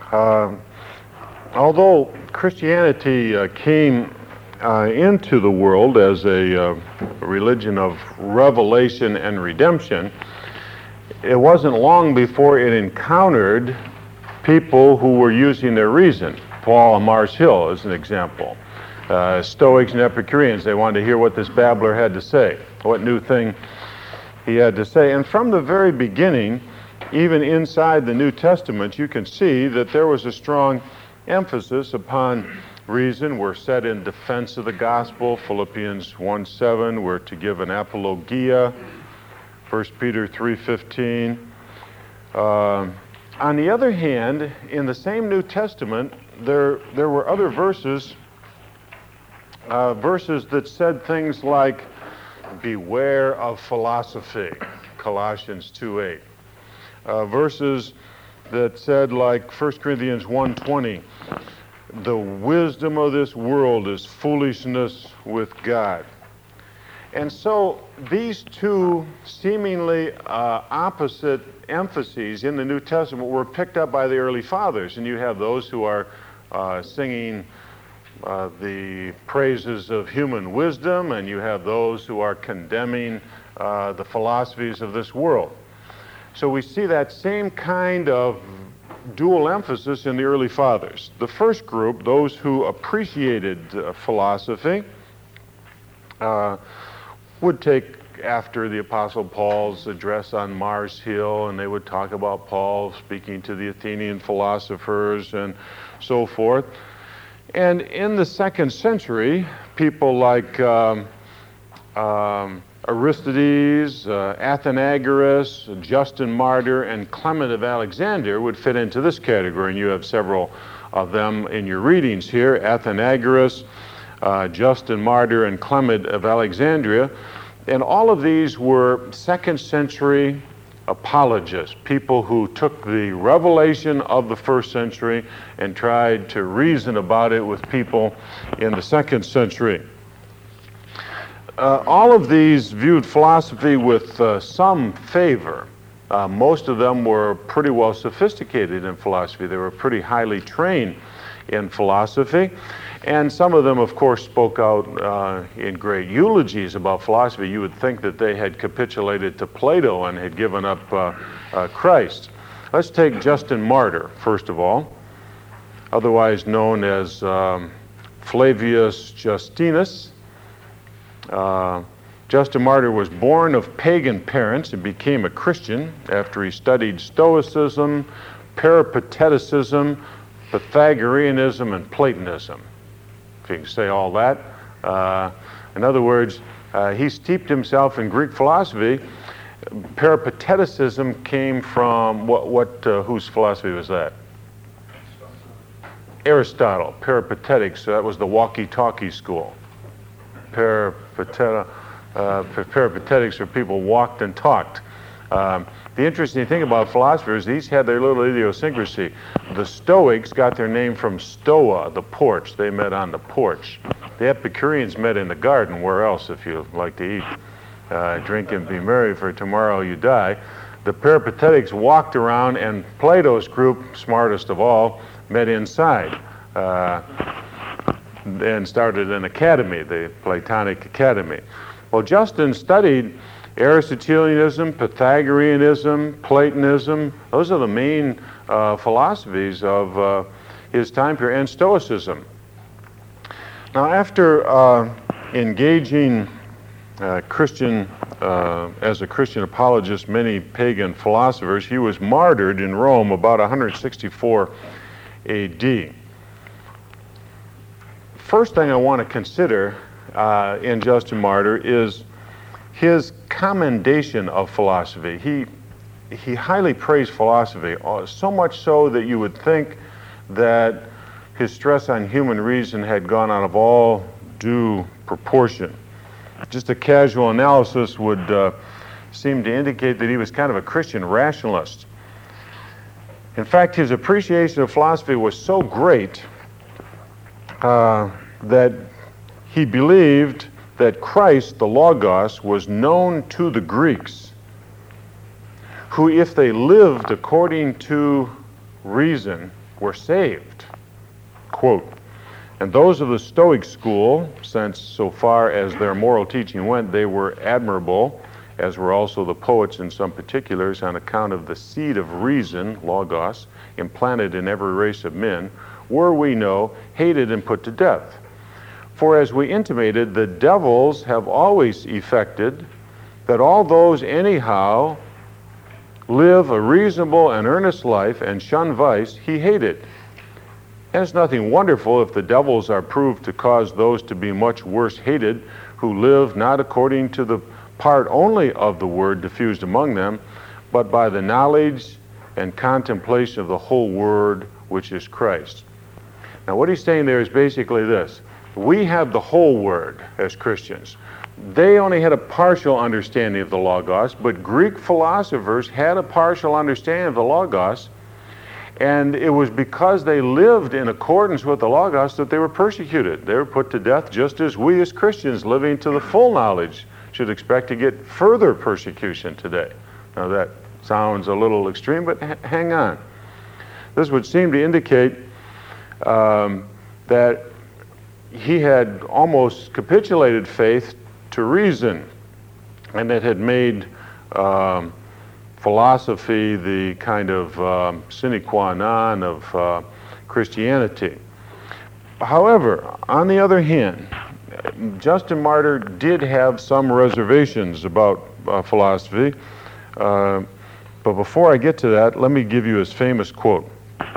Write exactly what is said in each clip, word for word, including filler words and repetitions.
Uh, although Christianity uh, came uh, into the world as a uh, religion of revelation and redemption, it wasn't long before it encountered people who were using their reason. Paul on Mars Hill is an example. Uh, Stoics and Epicureans, they wanted to hear what this babbler had to say, what new thing he had to say. And from the very beginning, even inside the New Testament, you can see that there was a strong emphasis upon reason. We're set in defense of the gospel, Philippians one seven. We're to give an apologia, First Peter three fifteen. Uh, on the other hand, in the same New Testament, there, there were other verses, uh, verses that said things like, beware of philosophy, Colossians two eight. Uh, verses that said, like First Corinthians one twenty, the wisdom of this world is foolishness with God. And so these two seemingly uh, opposite emphases in the New Testament were picked up by the early fathers. And you have those who are uh, singing uh, the praises of human wisdom, and you have those who are condemning uh, the philosophies of this world. So we see that same kind of dual emphasis in the early fathers. The first group, those who appreciated uh, philosophy, uh, would take after the Apostle Paul's address on Mars Hill, and they would talk about Paul speaking to the Athenian philosophers and so forth. And in the second century, people like um, um, Aristides, uh, Athenagoras, Justin Martyr, and Clement of Alexandria would fit into this category, and you have several of them in your readings here. Athenagoras, uh, Justin Martyr, and Clement of Alexandria. And all of these were second century apologists, people who took the revelation of the first century and tried to reason about it with people in the second century. Uh, all of these viewed philosophy with uh, some favor. Uh, most of them were pretty well sophisticated in philosophy. They were pretty highly trained in philosophy. And some of them, of course, spoke out uh, in great eulogies about philosophy. You would think that they had capitulated to Plato and had given up uh, uh, Christ. Let's take Justin Martyr, first of all, otherwise known as um, Flavius Justinus. Uh, Justin Martyr was born of pagan parents and became a Christian after he studied Stoicism, Peripateticism, Pythagoreanism, and Platonism. If you can say all that. Uh, in other words, uh, he steeped himself in Greek philosophy. Peripateticism came from, what, what uh, whose philosophy was that? Aristotle, Peripatetics. So that was the walkie-talkie school. Peripateta, uh, Peripatetics, where people walked and talked. Um, the interesting thing about philosophers, these had their little idiosyncrasy. The Stoics got their name from stoa, the porch. They met on the porch. The Epicureans met in the garden. Where else, if you like to eat, uh, drink and be merry, for tomorrow you die. The Peripatetics walked around, and Plato's group, smartest of all, met inside. Uh, and started an academy, the Platonic Academy. Well, Justin studied Aristotelianism, Pythagoreanism, Platonism. Those are the main uh, philosophies of uh, his time period, and Stoicism. Now, after uh, engaging uh, Christian, uh, as a Christian apologist, many pagan philosophers, he was martyred in Rome about one sixty-four A D First thing I want to consider uh, in Justin Martyr is his commendation of philosophy. He, he highly praised philosophy, so much so that you would think that his stress on human reason had gone out of all due proportion. Just a casual analysis would uh, seem to indicate that he was kind of a Christian rationalist. In fact, his appreciation of philosophy was so great Uh, that he believed that Christ, the Logos, was known to the Greeks, who, if they lived according to reason, were saved. Quote, and those of the Stoic school, since so far as their moral teaching went, they were admirable, as were also the poets in some particulars, on account of the seed of reason, logos, implanted in every race of men, were, we know, hated and put to death. For as we intimated, the devils have always effected that all those anyhow live a reasonable and earnest life and shun vice, he hated. And it's nothing wonderful if the devils are proved to cause those to be much worse hated who live not according to the part only of the word diffused among them, but by the knowledge and contemplation of the whole word, which is Christ. Now what he's saying there is basically this. We have the whole word as Christians. They only had a partial understanding of the Logos, but Greek philosophers had a partial understanding of the Logos, and it was because they lived in accordance with the Logos that they were persecuted. They were put to death just as we as Christians living to the full knowledge should expect to get further persecution today. Now that sounds a little extreme, but h- hang on. This would seem to indicate um, that he had almost capitulated faith to reason, and it had made um, philosophy the kind of um, sine qua non of uh, Christianity. However, on the other hand, Justin Martyr did have some reservations about uh, philosophy, uh, but before I get to that, let me give you his famous quote.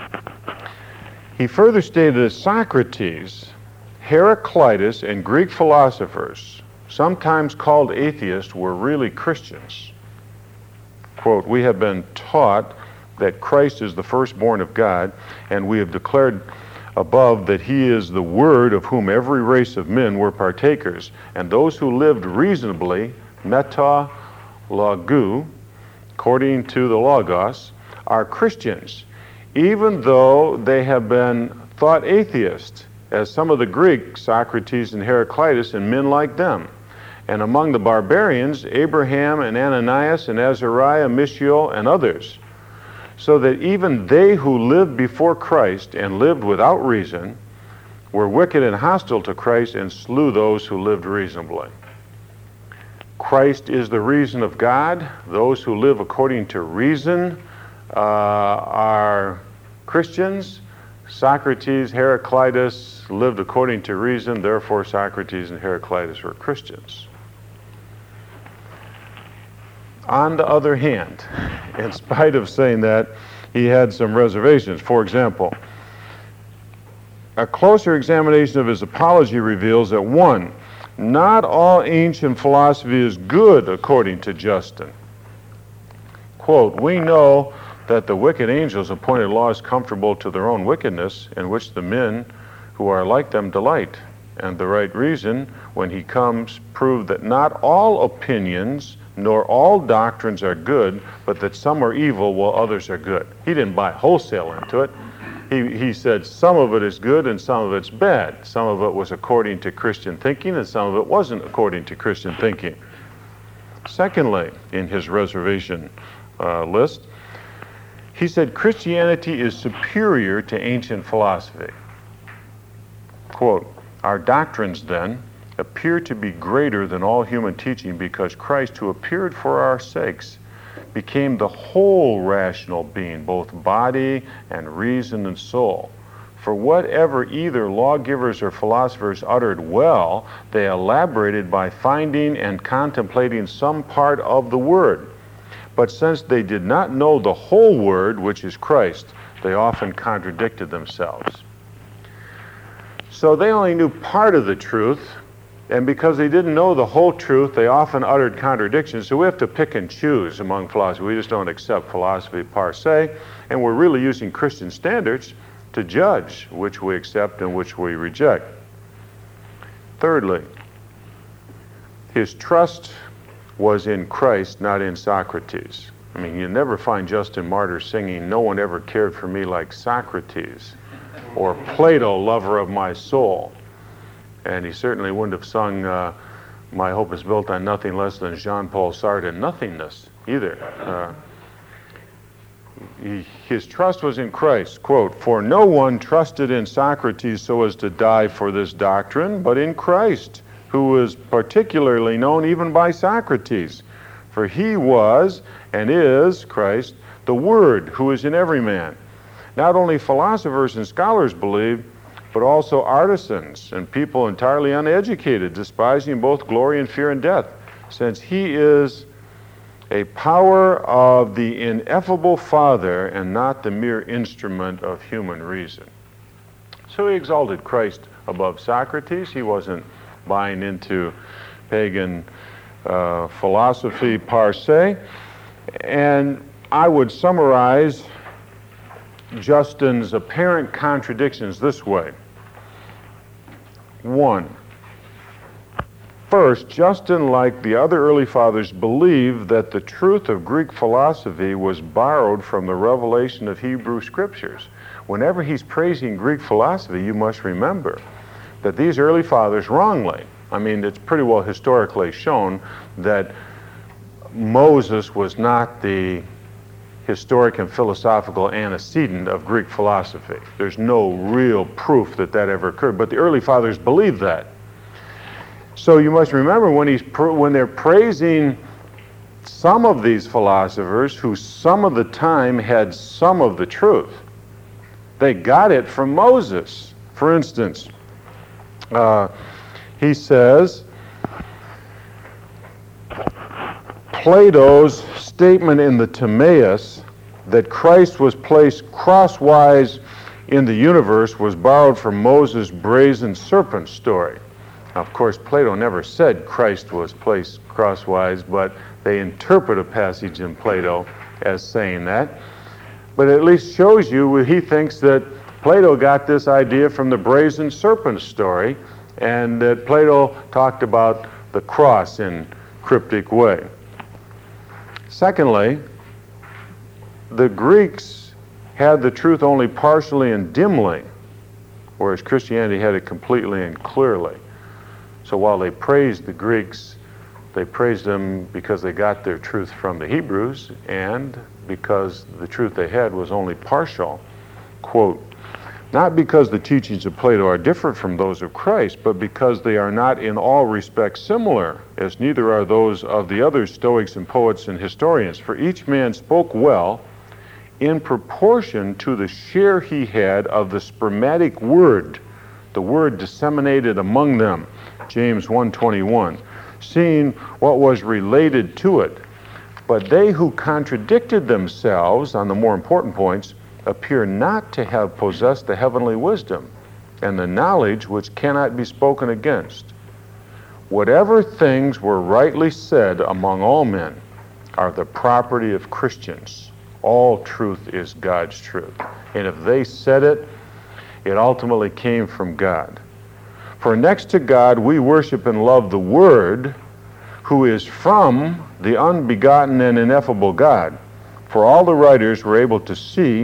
He further stated that Socrates, Heraclitus, and Greek philosophers, sometimes called atheists, were really Christians. Quote, we have been taught that Christ is the firstborn of God, and we have declared above that he is the Word of whom every race of men were partakers, and those who lived reasonably, meta logou, according to the Logos, are Christians, even though they have been thought atheists, as some of the Greeks, Socrates and Heraclitus, and men like them. And among the barbarians, Abraham and Ananias and Azariah, Mishael, and others. So that even they who lived before Christ and lived without reason were wicked and hostile to Christ and slew those who lived reasonably. Christ is the reason of God. Those who live according to reason uh, are Christians. Socrates, Heraclitus lived according to reason, therefore Socrates and Heraclitus were Christians. On the other hand, in spite of saying that, he had some reservations. For example, a closer examination of his apology reveals that, one, not all ancient philosophy is good according to Justin. Quote, we know that the wicked angels appointed laws comfortable to their own wickedness, in which the men who are like them delight. And the right reason, when he comes, prove that not all opinions nor all doctrines are good, but that some are evil while others are good. He didn't buy wholesale into it. He, he said some of it is good and some of it's bad. Some of it was according to Christian thinking and some of it wasn't according to Christian thinking. Secondly, in his reservation uh, list, he said Christianity is superior to ancient philosophy. Quote, our doctrines then appear to be greater than all human teaching because Christ, who appeared for our sakes, became the whole rational being, both body and reason and soul. For whatever either lawgivers or philosophers uttered well, they elaborated by finding and contemplating some part of the word. But since they did not know the whole word, which is Christ, they often contradicted themselves. So they only knew part of the truth, and because they didn't know the whole truth, they often uttered contradictions. So we have to pick and choose among philosophy. We just don't accept philosophy per se, and we're really using Christian standards to judge which we accept and which we reject. Thirdly, his trust was in Christ, not in Socrates. I mean, you never find Justin Martyr singing, "No one ever cared for me like Socrates," or "Plato, lover of my soul." And he certainly wouldn't have sung uh, "My Hope is Built on Nothing Less Than Jean-Paul Sartre and Nothingness" either. Uh, he, his trust was in Christ. Quote, "For no one trusted in Socrates so as to die for this doctrine, but in Christ, who was particularly known even by Socrates. For he was and is," Christ, "the Word who is in every man." Not only philosophers and scholars believed, but also artisans and people entirely uneducated, despising both glory and fear and death, since he is a power of the ineffable Father and not the mere instrument of human reason. So he exalted Christ above Socrates. He wasn't buying into pagan uh, philosophy per se. And I would summarize Justin's apparent contradictions this way. One, first, Justin, like the other early fathers, believed that the truth of Greek philosophy was borrowed from the revelation of Hebrew scriptures. Whenever he's praising Greek philosophy, you must remember that these early fathers wrongly, I mean, it's pretty well historically shown that Moses was not the historic and philosophical antecedent of Greek philosophy. There's no real proof that that ever occurred, but the early fathers believed that. So you must remember when he's pr- when they're praising some of these philosophers who some of the time had some of the truth, they got it from Moses. For instance, uh, he says, Plato's statement in the Timaeus that Christ was placed crosswise in the universe was borrowed from Moses' brazen serpent story. Now, of course, Plato never said Christ was placed crosswise, but they interpret a passage in Plato as saying that. But it at least shows you he thinks that Plato got this idea from the brazen serpent story, and that Plato talked about the cross in cryptic way. Secondly, the Greeks had the truth only partially and dimly, whereas Christianity had it completely and clearly. So while they praised the Greeks, they praised them because they got their truth from the Hebrews and because the truth they had was only partial. Quote, "Not because the teachings of Plato are different from those of Christ, but because they are not in all respects similar, as neither are those of the other Stoics and poets and historians. For each man spoke well in proportion to the share he had of the spermatic word, the word disseminated among them." James one twenty-one, "seeing what was related to it. But they who contradicted themselves on the more important points appear not to have possessed the heavenly wisdom and the knowledge which cannot be spoken against. Whatever things were rightly said among all men are the property of Christians. All truth is God's truth. And if they said it, it ultimately came from God. For next to God, we worship and love the Word, who is from the unbegotten and ineffable God. For all the writers were able to see,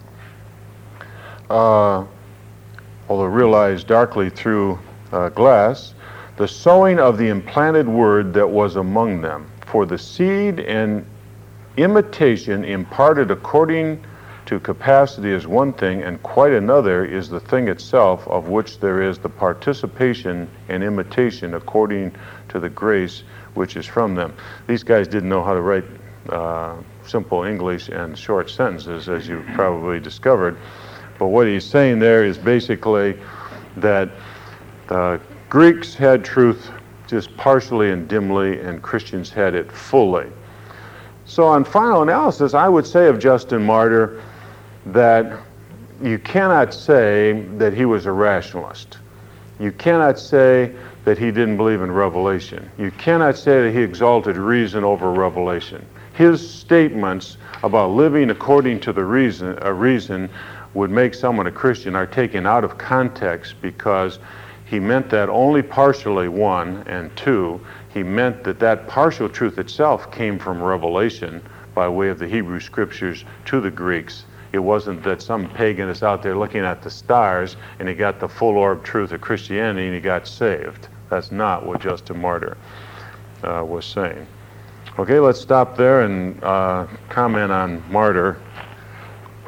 uh, although realized darkly through uh, glass, the sowing of the implanted Word that was among them. For the seed and imitation imparted according to capacity is one thing, and quite another is the thing itself, of which there is the participation and imitation according to the grace which is from them. These guys didn't know how to write uh, simple English and short sentences, as you probably discovered. But what he's saying there is basically that the Greeks had truth just partially and dimly, and Christians had it fully. So on final analysis, I would say of Justin Martyr that you cannot say that he was a rationalist. You cannot say that he didn't believe in revelation. You cannot say that he exalted reason over revelation. His statements about living according to the reason, a reason would make someone a Christian are taken out of context, because he meant that only partially, one, and two, he meant that that partial truth itself came from revelation by way of the Hebrew scriptures to the Greeks. It wasn't that some pagan is out there looking at the stars and he got the full orb truth of Christianity and he got saved. That's not what Justin Martyr uh, was saying. Okay, let's stop there and uh, comment on Martyr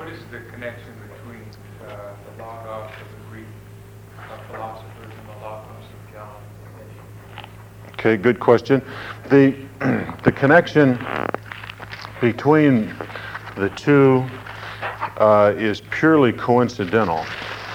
What is the connection between uh, the Logos of the Greek uh, philosophers and the Logos of John? Okay, good question. The, the connection between the two uh, is purely coincidental.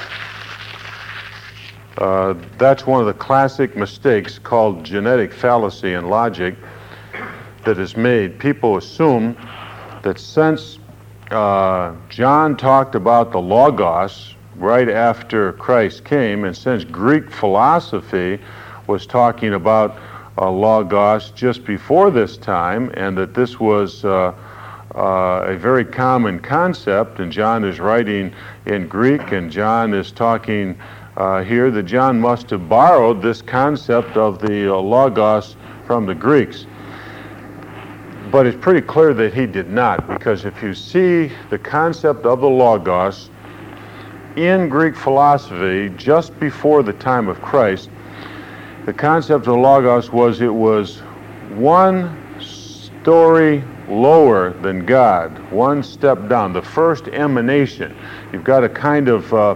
Uh, that's one of the classic mistakes called genetic fallacy in logic that is made. People assume that since uh, John talked about the Logos right after Christ came, and since Greek philosophy was talking about uh, Logos just before this time, and that this was uh, uh, a very common concept, and John is writing in Greek, and John is talking uh, here, that John must have borrowed this concept of the uh, Logos from the Greeks. But it's pretty clear that he did not, because if you see the concept of the Logos in Greek philosophy just before the time of Christ, the concept of the Logos was it was one story lower than God, one step down, the first emanation. You've got a kind of uh,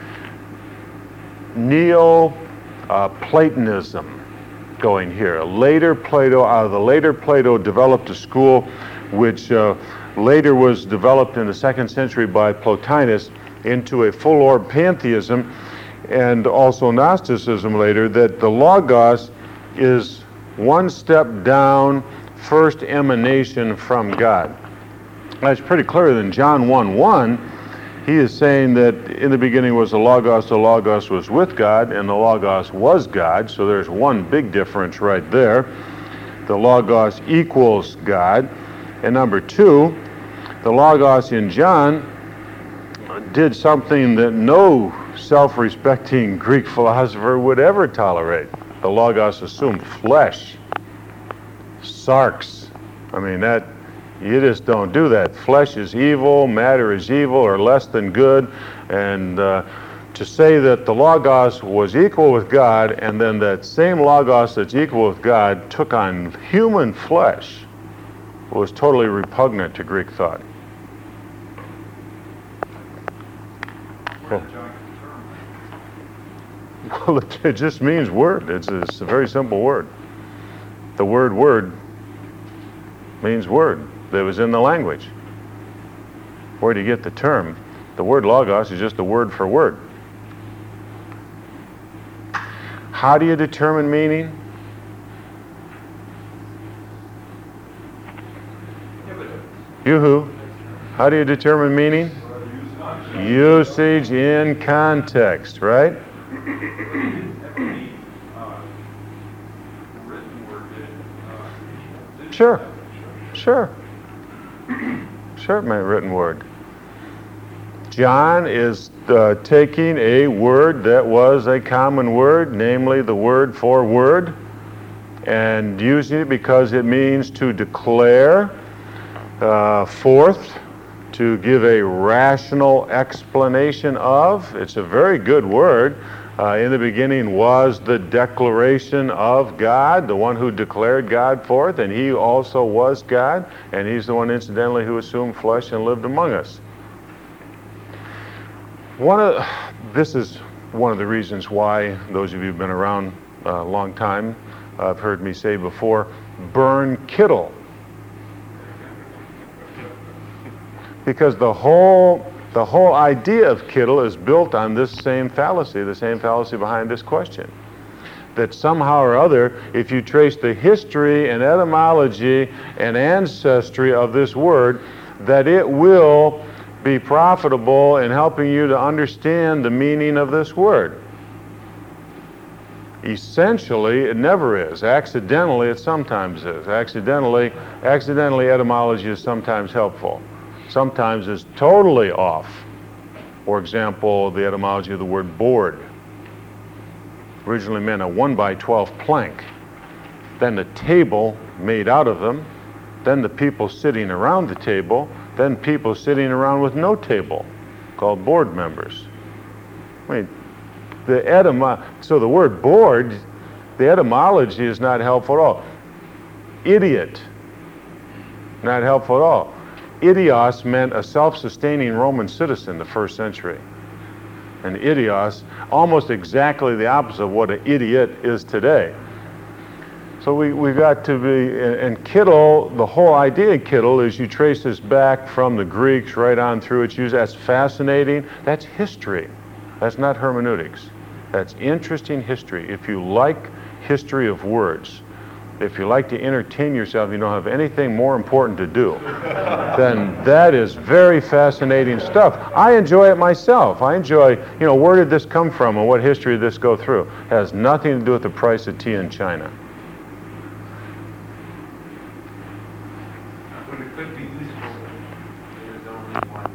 Neo-Platonism uh, going here. Later Plato, out of the later Plato developed a school which uh, later was developed in the second century by Plotinus into a full orb pantheism, and also Gnosticism later, that the Logos is one step down, first emanation from God. That's pretty clear in John one one. He is saying that in the beginning was the Logos, the Logos was with God, and the Logos was God. So there's one big difference right there. The Logos equals God. And number two, the Logos in John did something that no self-respecting Greek philosopher would ever tolerate. The Logos assumed flesh. Sarx. I mean, that you just don't do that. Flesh is evil, matter is evil, or less than good. And uh, to say that the Logos was equal with God, and then that same Logos that's equal with God took on human flesh, was totally repugnant to Greek thought. Well, well it, it just means word. It's, it's a very simple word. The word word means word that was in the language. Where do you get the term? The word Logos is just a word for word. How do you determine meaning? Yoo-hoo. How do you determine meaning? Usage in context, right? Sure. Sure. Sure, my written word. John is uh, taking a word that was a common word, namely the word for word, and using it because it means to declare uh, forth, to give a rational explanation of. It's a very good word. Uh, in the beginning was the declaration of God, the one who declared God forth, and he also was God, and he's the one, incidentally, who assumed flesh and lived among us. One of this is one of the reasons why those of you who've been around a long time uh, have heard me say before, burn Kittel. Because the whole The whole idea of Kittel is built on this same fallacy, the same fallacy behind this question. That somehow or other, if you trace the history and etymology and ancestry of this word, that it will be profitable in helping you to understand the meaning of this word. Essentially, it never is. Accidentally, it sometimes is. Accidentally, accidentally, etymology is sometimes helpful. Sometimes it's totally off. For example, the etymology of the word board originally meant a one by twelve plank. Then the table made out of them. Then the people sitting around the table. Then people sitting around with no table, called board members. I mean, the etymo- so the word board, the etymology is not helpful at all. Idiot, not helpful at all. idios meant a self-sustaining Roman citizen the first century. And idios, almost exactly the opposite of what an idiot is today. So we, we've got to be, and Kittel, the whole idea of Kittel is you trace this back from the Greeks right on through its use. That's fascinating. That's history. That's not hermeneutics. That's interesting history. If you like history of words, if you like to entertain yourself, you don't have anything more important to do, then that is very fascinating stuff. I enjoy it myself. I enjoy, you know, where did this come from and what history did this go through? It has nothing to do with the price of tea in China. When it could be useful, there's only one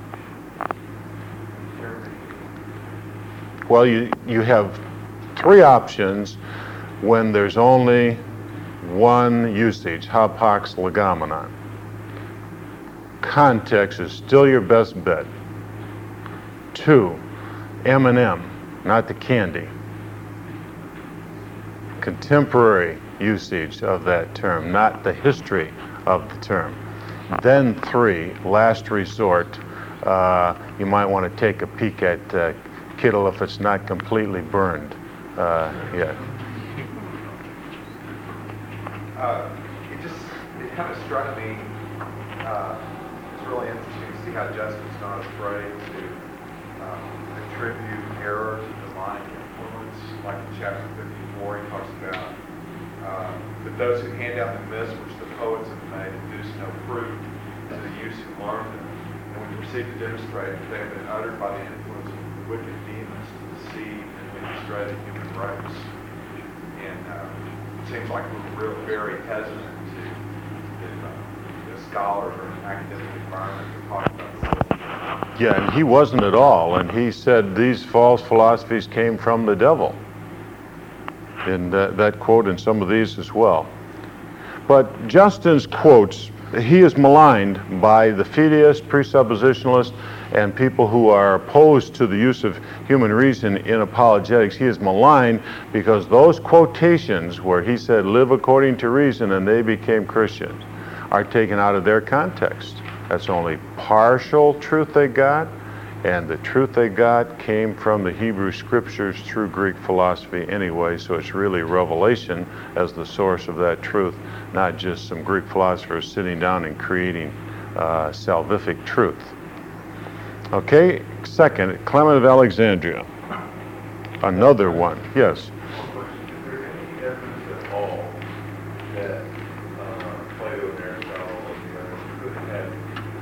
use. Well, you, you have three options when there's only one usage, hapax legomenon. Context is still your best bet. Two, M and M, not the candy. Contemporary usage of that term, not the history of the term. Then three, last resort, uh, you might want to take a peek at uh, Kittel if it's not completely burned uh, yet. Uh, it just, it kind of struck me, uh, it's really interesting to see how Justin's not afraid to um, attribute error to divine influence, like in chapter fifty-four he talks about, uh, but those who hand out the myths which the poets have made induce no fruit to the use who learn them, and we proceed to demonstrate that they have been uttered by the influence of the wicked demons to deceive and lead astray the human race. And uh, seems like we're real, very hesitant to, if, uh, the scholars or an academic environment to talk about this. Yeah, and he wasn't at all. And he said these false philosophies came from the devil. In that, that quote and some of these as well. But Justin's quotes, he is maligned by the fideists, presuppositionalists, and people who are opposed to the use of human reason in apologetics. He is maligned because those quotations where he said, live according to reason and they became Christians, are taken out of their context. That's only partial truth they got, and the truth they got came from the Hebrew scriptures through Greek philosophy anyway, so it's really revelation as the source of that truth, not just some Greek philosophers sitting down and creating uh, salvific truth. Okay, second, Clement of Alexandria. Another one, yes. Is there any evidence at all that uh, Plato and Aristotle and the others could have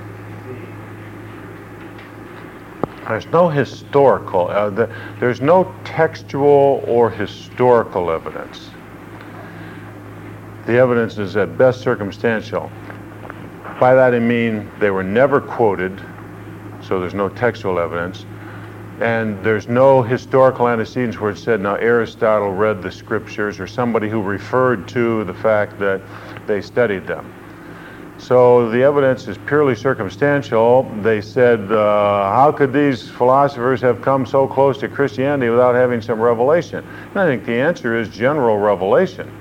seen? There's no historical, uh, the, there's no textual or historical evidence. The evidence is at best circumstantial. By that I mean they were never quoted, so there's no textual evidence, and there's no historical antecedents where it said, now Aristotle read the scriptures, or somebody who referred to the fact that they studied them. So the evidence is purely circumstantial. They said, uh, how could these philosophers have come so close to Christianity without having some revelation? And I think the answer is general revelation.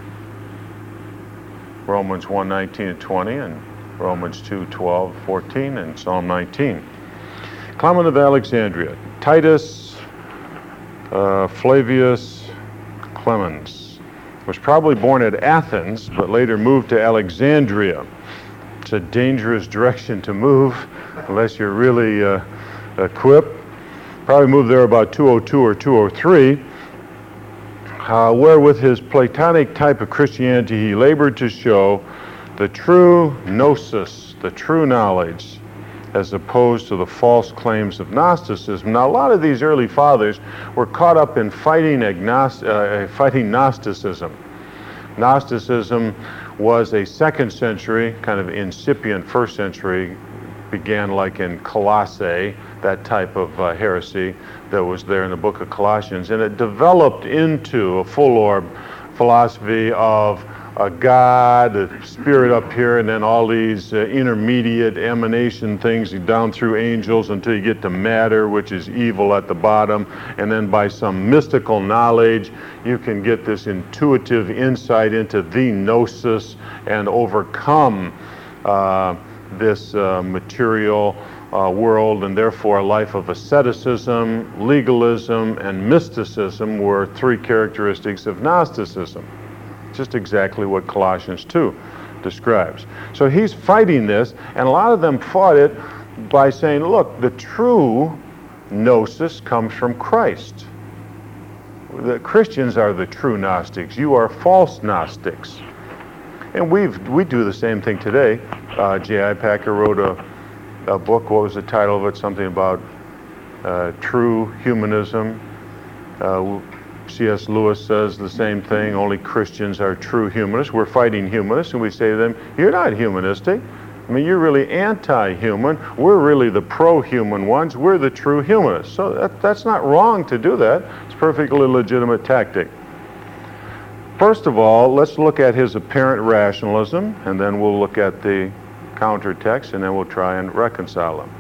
Romans one nineteen and twenty, and Romans two twelve, fourteen, and Psalm nineteen. Clement of Alexandria, Titus uh, Flavius Clemens, was probably born at Athens, but later moved to Alexandria. It's a dangerous direction to move, unless you're really uh, equipped. Probably moved there about two oh two or two oh three, uh, where with his Platonic type of Christianity, he labored to show the true gnosis, the true knowledge, as opposed to the false claims of Gnosticism. Now, a lot of these early fathers were caught up in fighting, agnost- uh, fighting Gnosticism. Gnosticism was a second century, kind of incipient first century, began like in Colossae, that type of uh, heresy that was there in the book of Colossians, and it developed into a full-orb philosophy of a God, a spirit up here, and then all these uh, intermediate emanation things down through angels until you get to matter, which is evil at the bottom, and then by some mystical knowledge you can get this intuitive insight into the gnosis and overcome uh, this uh, material uh, world, and therefore a life of asceticism, legalism, and mysticism were three characteristics of Gnosticism. Just exactly what Colossians two describes. So he's fighting this, and a lot of them fought it by saying, look, the true gnosis comes from Christ. The Christians are the true Gnostics. You are false Gnostics. And we've, we do the same thing today. Uh, J I. Packer wrote a, a book. What was the title of it? Something about uh, true humanism. Uh, C S. Lewis says the same thing. Only Christians are true humanists. We're fighting humanists, and we say to them, you're not humanistic. I mean, you're really anti-human. We're really the pro-human ones. We're the true humanists. So that, that's not wrong to do that. It's a perfectly legitimate tactic. First of all, let's look at his apparent rationalism, and then we'll look at the counter text, and then we'll try and reconcile them.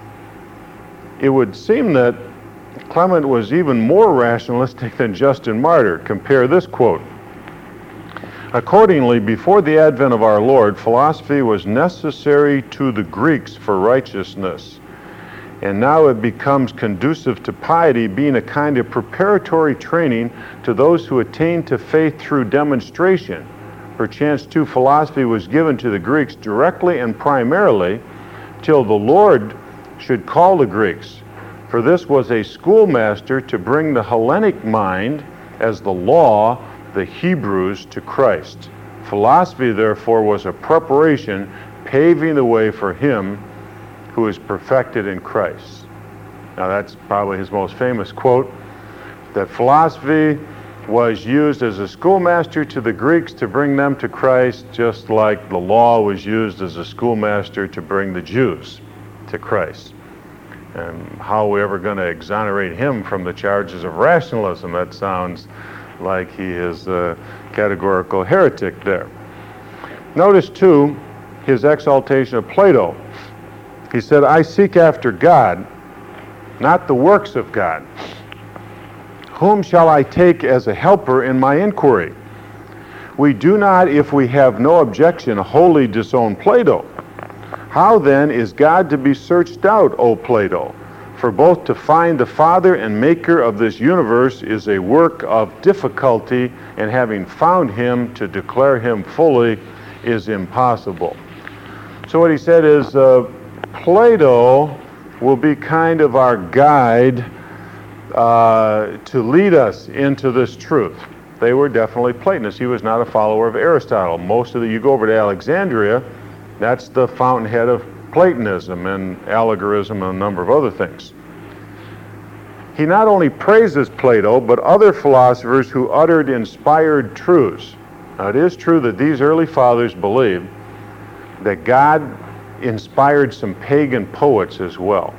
It would seem that Clement was even more rationalistic than Justin Martyr. Compare this quote. Accordingly, before the advent of our Lord, philosophy was necessary to the Greeks for righteousness, and now it becomes conducive to piety, being a kind of preparatory training to those who attain to faith through demonstration. Perchance, too, philosophy was given to the Greeks directly and primarily, till the Lord should call the Greeks. For this was a schoolmaster to bring the Hellenic mind as the law, the Hebrews, to Christ. Philosophy, therefore, was a preparation paving the way for him who is perfected in Christ. Now that's probably his most famous quote, that philosophy was used as a schoolmaster to the Greeks to bring them to Christ, just like the law was used as a schoolmaster to bring the Jews to Christ. And how are we ever going to exonerate him from the charges of rationalism? That sounds like he is a categorical heretic there. Notice, too, his exaltation of Plato. He said, I seek after God, not the works of God. Whom shall I take as a helper in my inquiry? We do not, if we have no objection, wholly disown Plato. How then is God to be searched out, O Plato? For both to find the Father and Maker of this universe is a work of difficulty, and having found him, to declare him fully is impossible. So what he said is, uh, Plato will be kind of our guide uh, to lead us into this truth. They were definitely Platonists. He was not a follower of Aristotle. Most of the, you go over to Alexandria, that's the fountainhead of Platonism and allegorism and a number of other things. He not only praises Plato, but other philosophers who uttered inspired truths. Now, it is true that these early fathers believed that God inspired some pagan poets as well.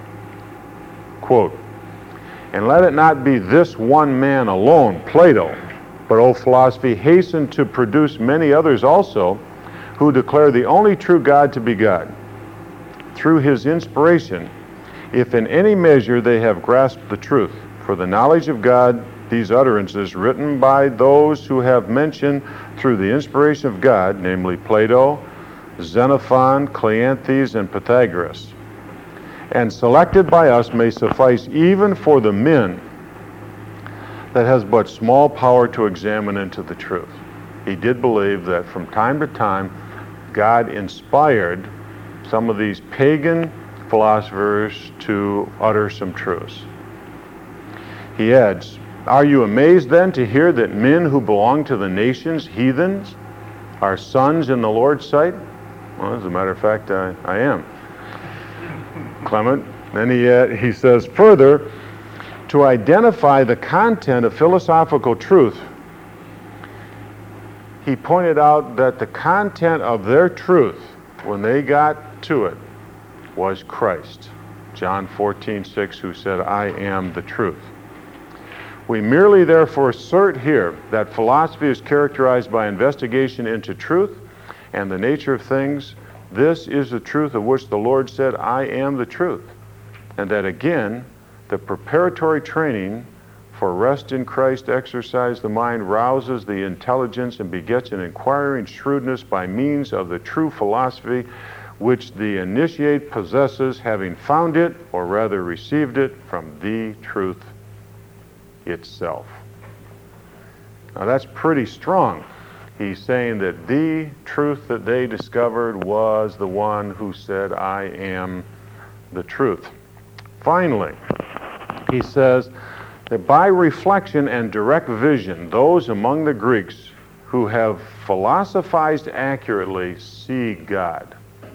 Quote, and let it not be this one man alone, Plato, but, O philosophy, hasten to produce many others also, who declare the only true God to be God. Through his inspiration, if in any measure they have grasped the truth, for the knowledge of God, these utterances written by those who have mentioned through the inspiration of God, namely Plato, Xenophon, Cleanthes, and Pythagoras, and selected by us may suffice even for the men that has but small power to examine into the truth. He did believe that from time to time God inspired some of these pagan philosophers to utter some truths. He adds, are you amazed then to hear that men who belong to the nations, heathens, are sons in the Lord's sight? Well, as a matter of fact, I, I am. Clement, then he, uh, he says further, to identify the content of philosophical truth, he pointed out that the content of their truth, when they got to it, was Christ. John fourteen six, who said, I am the truth. We merely therefore assert here that philosophy is characterized by investigation into truth and the nature of things. This is the truth of which the Lord said, I am the truth. And that again, the preparatory training for rest in Christ exercise the mind, rouses the intelligence, and begets an inquiring shrewdness by means of the true philosophy, which the initiate possesses, having found it, or rather received it, from the truth itself. Now that's pretty strong. He's saying that the truth that they discovered was the one who said, I am the truth. Finally, he says that by reflection and direct vision, those among the Greeks who have philosophized accurately see God.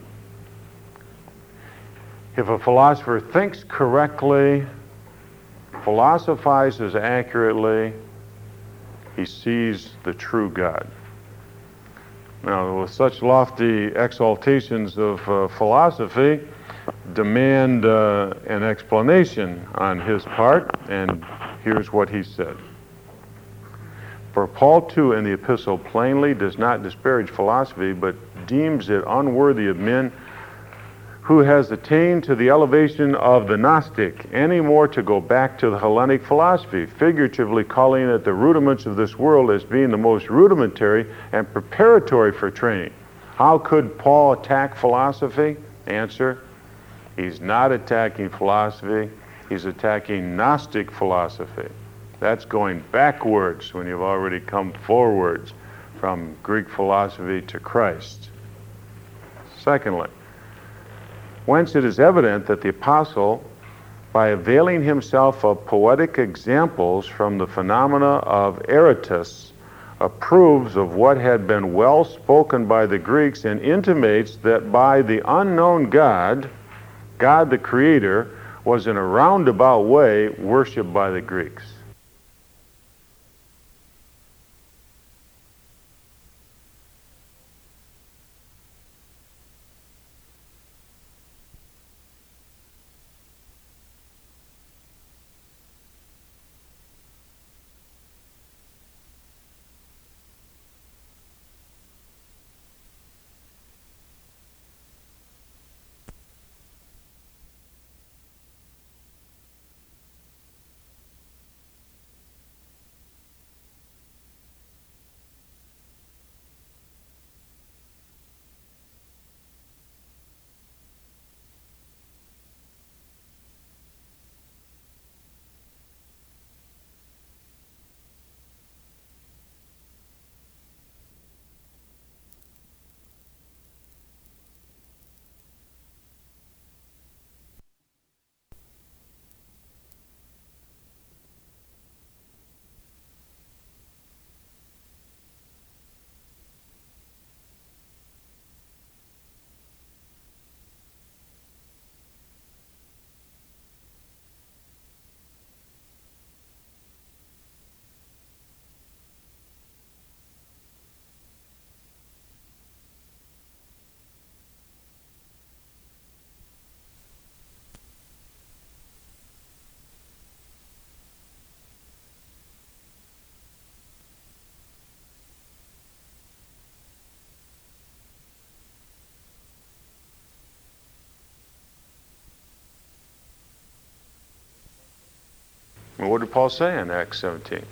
If a philosopher thinks correctly, philosophizes accurately, he sees the true God. Now, with such lofty exaltations of uh, philosophy, demand uh, an explanation on his part, and here's what he said. For Paul, too, in the epistle plainly does not disparage philosophy, but deems it unworthy of men who has attained to the elevation of the Gnostic, any more to go back to the Hellenic philosophy, figuratively calling it the rudiments of this world as being the most rudimentary and preparatory for training. How could Paul attack philosophy? Answer, he's not attacking philosophy, he's attacking Gnostic philosophy. That's going backwards when you've already come forwards from Greek philosophy to Christ. Secondly, whence it is evident that the apostle, by availing himself of poetic examples from the phenomena of Aratus, approves of what had been well spoken by the Greeks and intimates that by the unknown God, God the Creator, was in a roundabout way worshipped by the Greeks. And what did Paul say in Acts seventeen?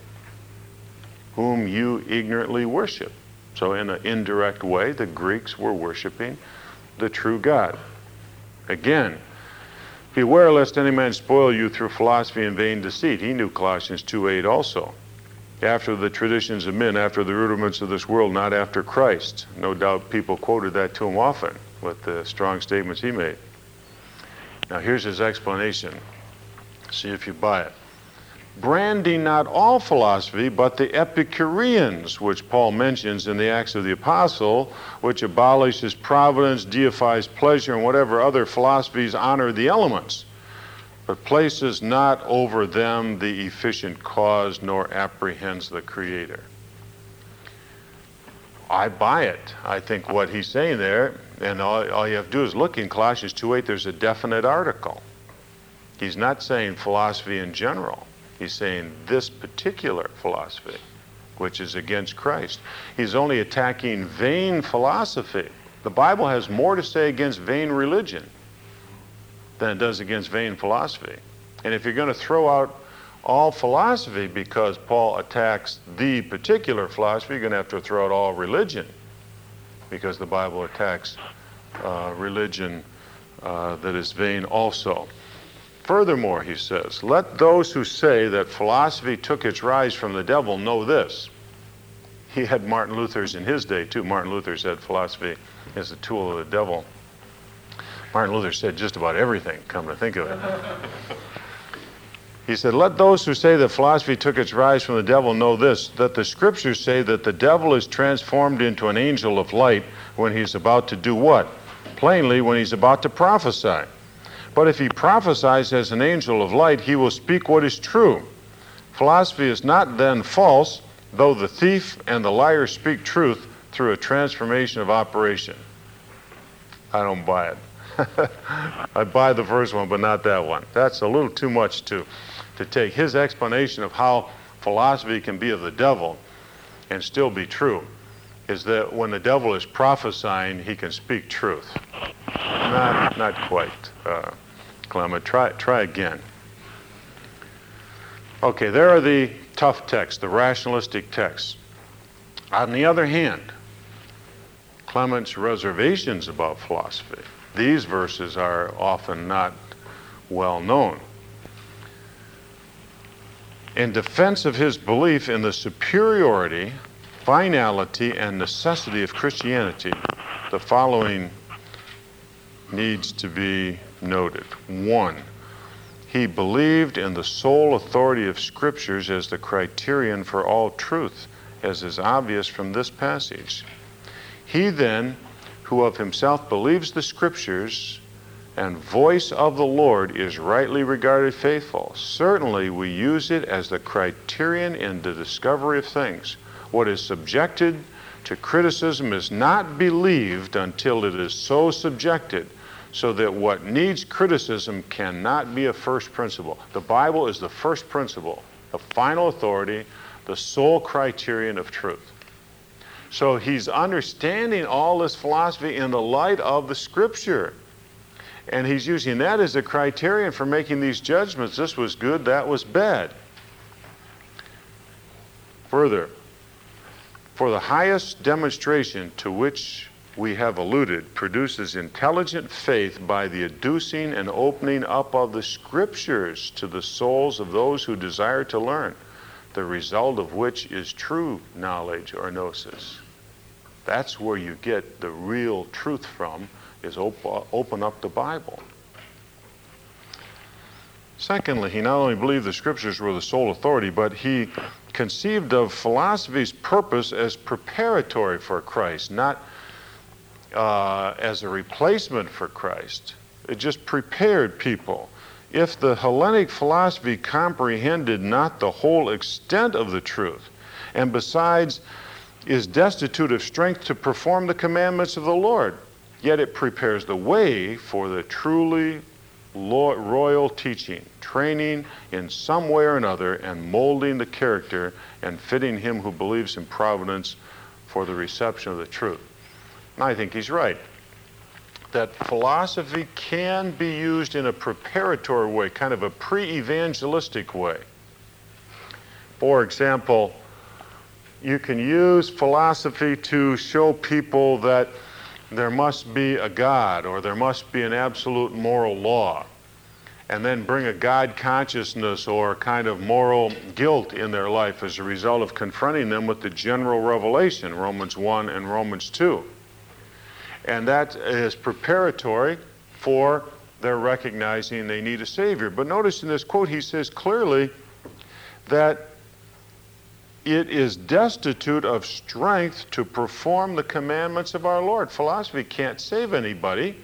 Whom you ignorantly worship. So in an indirect way, the Greeks were worshiping the true God. Again, beware lest any man spoil you through philosophy and vain deceit. He knew Colossians two eight also. After the traditions of men, after the rudiments of this world, not after Christ. No doubt people quoted that to him often with the strong statements he made. Now here's his explanation. See if you buy it. Branding not all philosophy, but the Epicureans, which Paul mentions in the Acts of the Apostle, which abolishes providence, deifies pleasure, and whatever other philosophies honor the elements, but places not over them the efficient cause, nor apprehends the Creator. I buy it. I think what he's saying there, and all, all you have to do is look in Colossians two eight, there's a definite article. He's not saying philosophy in general. He's saying this particular philosophy, which is against Christ. He's only attacking vain philosophy. The Bible has more to say against vain religion than it does against vain philosophy. And if you're going to throw out all philosophy because Paul attacks the particular philosophy, you're going to have to throw out all religion because the Bible attacks uh, religion uh, that is vain also. Furthermore, he says, let those who say that philosophy took its rise from the devil know this. He had Martin Luther's in his day, too. Martin Luther said philosophy is a tool of the devil. Martin Luther said just about everything, come to think of it. He said, let those who say that philosophy took its rise from the devil know this, that the scriptures say that the devil is transformed into an angel of light when he's about to do what? Plainly, when he's about to prophesy. But if he prophesies as an angel of light, he will speak what is true. Philosophy is not then false, though the thief and the liar speak truth through a transformation of operation. I don't buy it. I buy the first one, but not that one. That's a little too much to, to take. His explanation of how philosophy can be of the devil and still be true is that when the devil is prophesying, he can speak truth. Not, not quite, uh, Clement. Try, try again. Okay, there are the tough texts, the rationalistic texts. On the other hand, Clement's reservations about philosophy. These verses are often not well known. In defense of his belief in the superiority, finality, and necessity of Christianity, the following needs to be noted. One, he believed in the sole authority of Scriptures as the criterion for all truth, as is obvious from this passage. He then, who of himself believes the Scriptures and voice of the Lord is rightly regarded faithful. Certainly we use it as the criterion in the discovery of things. What is subjected to criticism is not believed until it is so subjected, so that what needs criticism cannot be a first principle. The Bible is the first principle, the final authority, the sole criterion of truth. So he's understanding all this philosophy in the light of the Scripture. And he's using that as a criterion for making these judgments. This was good, that was bad. Further, for the highest demonstration to which we have alluded produces intelligent faith by the adducing and opening up of the Scriptures to the souls of those who desire to learn, the result of which is true knowledge or gnosis. That's where you get the real truth from, is op- open up the Bible. Secondly, he not only believed the Scriptures were the sole authority, but he conceived of philosophy's purpose as preparatory for Christ, not uh, as a replacement for Christ. It just prepared people. If the Hellenic philosophy comprehended not the whole extent of the truth, and besides is destitute of strength to perform the commandments of the Lord, yet it prepares the way for the truly royal teaching, training in some way or another, and molding the character and fitting him who believes in providence for the reception of the truth. And I think he's right, that philosophy can be used in a preparatory way, kind of a pre-evangelistic way. For example, you can use philosophy to show people that there must be a God, or there must be an absolute moral law, and then bring a God consciousness or kind of moral guilt in their life as a result of confronting them with the general revelation, Romans one and Romans two. And that is preparatory for their recognizing they need a Savior. But notice in this quote, he says clearly that it is destitute of strength to perform the commandments of our Lord. Philosophy can't save anybody.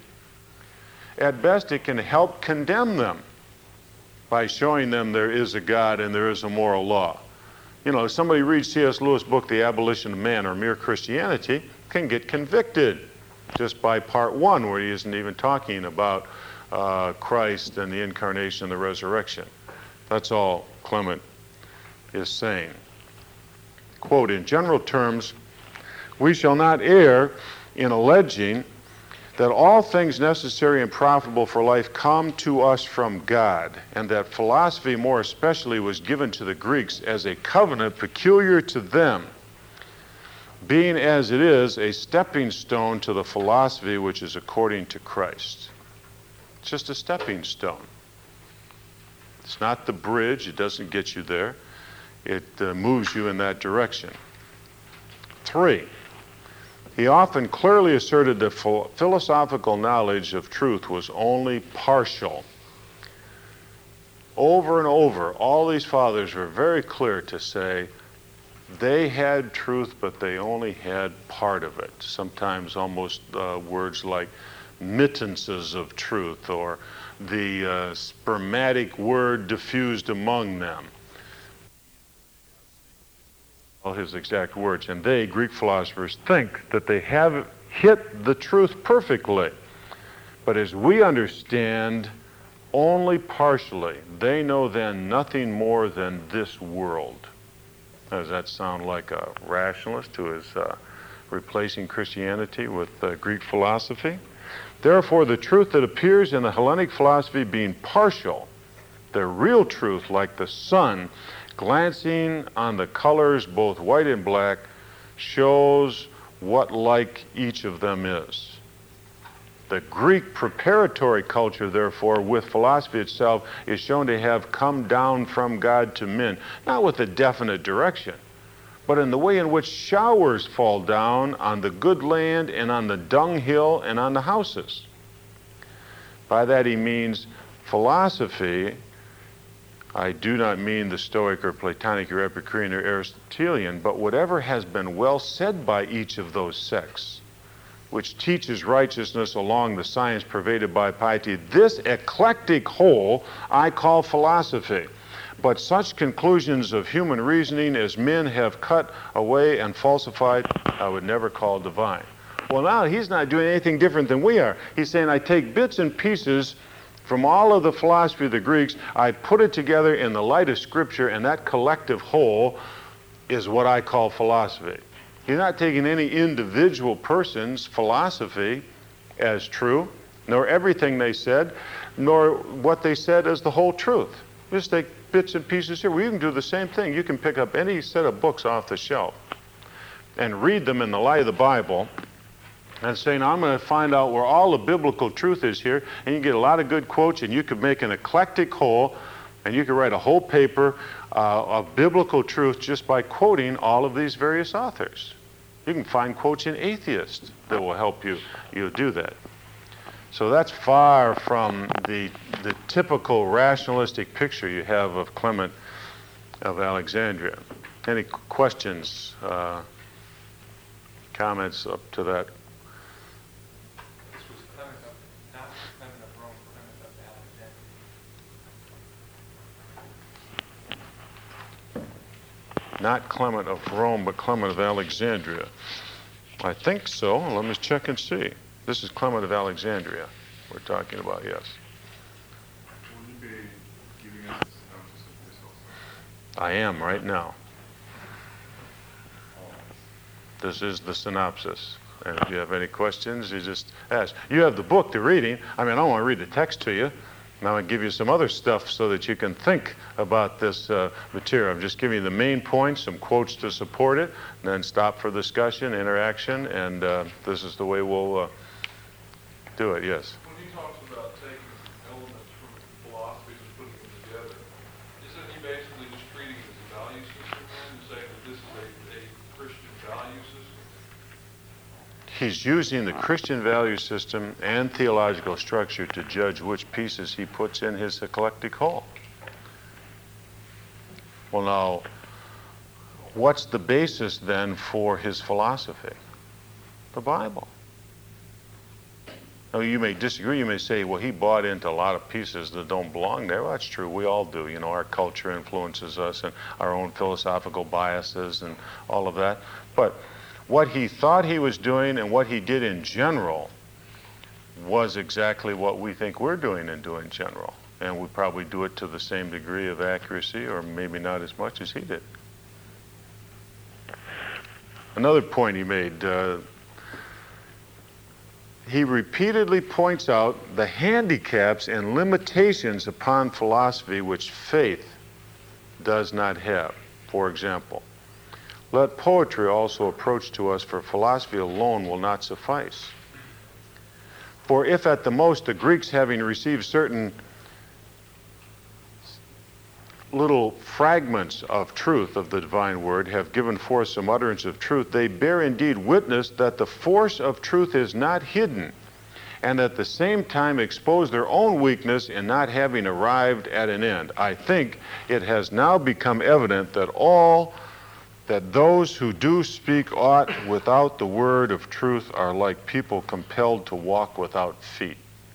At best, it can help condemn them by showing them there is a God and there is a moral law. You know, if somebody reads C S Lewis' book, The Abolition of Man or Mere Christianity, can get convicted just by part one, where he isn't even talking about uh, Christ and the incarnation and the resurrection. That's all Clement is saying. Quote, in general terms, we shall not err in alleging that all things necessary and profitable for life come to us from God, and that philosophy more especially was given to the Greeks as a covenant peculiar to them. being as it is a stepping stone to the philosophy which is according to Christ. It's just a stepping stone. It's not the bridge. It doesn't get you there. It uh, moves you in that direction. Three, he often clearly asserted that ph- philosophical knowledge of truth was only partial. Over and over, all these fathers were very clear to say they had truth, but they only had part of it. Sometimes almost uh, words like mittances of truth, or the uh, spermatic word diffused among them. All his exact words. And they, Greek philosophers, think that they have hit the truth perfectly. But as we understand, only partially. They know then nothing more than this world. Does that sound like a rationalist who is uh, replacing Christianity with uh, Greek philosophy? Therefore, the truth that appears in the Hellenic philosophy being partial, the real truth, like the sun, glancing on the colors, both white and black, shows what like each of them is. The Greek preparatory culture, therefore, with philosophy itself, is shown to have come down from God to men, not with a definite direction, but in the way in which showers fall down on the good land and on the dunghill and on the houses. By that he means philosophy. I do not mean the Stoic or Platonic or Epicurean or Aristotelian, but whatever has been well said by each of those sects, which teaches righteousness along the science pervaded by piety. This eclectic whole I call philosophy. But such conclusions of human reasoning as men have cut away and falsified, I would never call divine. Well, now he's not doing anything different than we are. He's saying, I take bits and pieces from all of the philosophy of the Greeks, I put it together in the light of Scripture, and that collective whole is what I call philosophy. He's not taking any individual person's philosophy as true, nor everything they said, nor what they said as the whole truth. Just take bits and pieces here. We can do the same thing. You can pick up any set of books off the shelf and read them in the light of the Bible and say, now I'm going to find out where all the biblical truth is here, and you get a lot of good quotes, and you could make an eclectic whole, and you could write a whole paper uh, of biblical truth just by quoting all of these various authors. You can find quotes in atheists that will help you, you do that. So that's far from the, the typical rationalistic picture you have of Clement of Alexandria. Any questions, uh, comments up to that? This was Clement of, not Clement of Rome, Clement of Alexandria. Not Clement of Rome, but Clement of Alexandria. I think so. Let me check and see. This is Clement of Alexandria we're talking about, yes. Will you be giving us a synopsis of this also? I am right now. This is the synopsis. And if you have any questions, you just ask. You have the book to reading. I mean, I don't want to read the text to you. Now I give you some other stuff so that you can think about this uh, material. I'm just giving you the main points, some quotes to support it, and then stop for discussion, interaction, and uh, this is the way we'll uh, do it, yes. When he talks about taking elements from philosophies and putting them together, isn't he basically just treating it as a value system then and saying that this is a, a Christian value system? He's using the Christian value system and theological structure to judge which pieces he puts in his eclectic whole. Well, now, what's the basis then for his philosophy? The Bible. Now, you may disagree. You may say, well, he bought into a lot of pieces that don't belong there. Well, that's true. We all do. You know, our culture influences us and our own philosophical biases and all of that. But what he thought he was doing and what he did in general was exactly what we think we're doing and doing in general. And we probably do it to the same degree of accuracy, or maybe not as much as he did. Another point he made, uh, he repeatedly points out the handicaps and limitations upon philosophy which faith does not have. For example, let poetry also approach to us, for philosophy alone will not suffice. For if at the most the Greeks, having received certain little fragments of truth of the divine word, have given forth some utterance of truth, they bear indeed witness that the force of truth is not hidden, and at the same time expose their own weakness in not having arrived at an end. I think it has now become evident that all that those who do speak aught without the word of truth are like people compelled to walk without feet.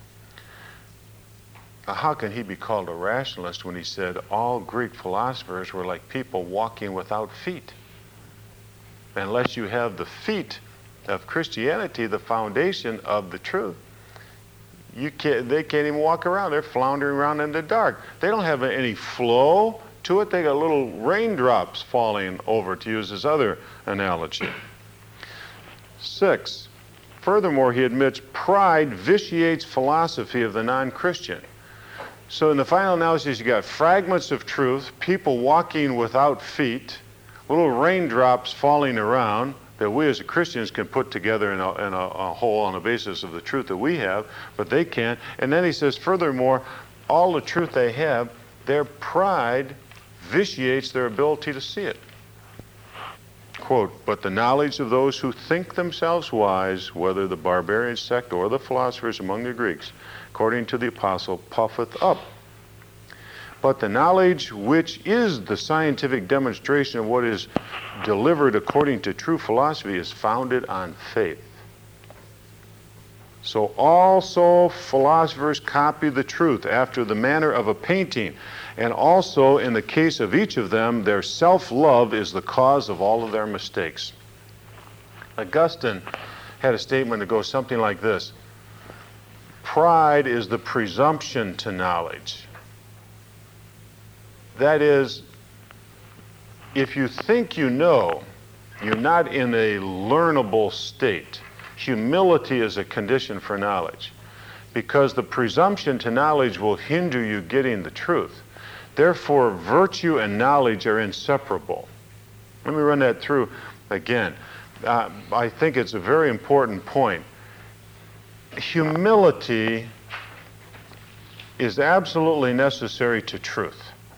Now, how can he be called a rationalist when he said all Greek philosophers were like people walking without feet? Unless you have the feet of Christianity, the foundation of the truth, you can't, they can't even walk around. They're floundering around in the dark. They don't have any flow to it. They got little raindrops falling over, to use his other analogy. Six, furthermore, he admits pride vitiates philosophy of the non-Christian. So in the final analysis, you got fragments of truth, people walking without feet, little raindrops falling around that we as Christians can put together in, a, in a, a whole on the basis of the truth that we have, but they can't. And then he says, furthermore, all the truth they have, their pride vitiates their ability to see it. Quote, but the knowledge of those who think themselves wise, whether the barbarian sect or the philosophers among the Greeks, according to the apostle, puffeth up. But the knowledge which is the scientific demonstration of what is delivered according to true philosophy is founded on faith. So also philosophers copy the truth after the manner of a painting, and also in the case of each of them, their self-love is the cause of all of their mistakes. Augustine had a statement that goes something like this: pride is the presumption to knowledge. That is, if you think you know, you're not in a learnable state. Humility is a condition for knowledge, because the presumption to knowledge will hinder you getting the truth. Therefore, virtue and knowledge are inseparable. Let me run that through again. Uh, I think it's a very important point. Humility is absolutely necessary to truth.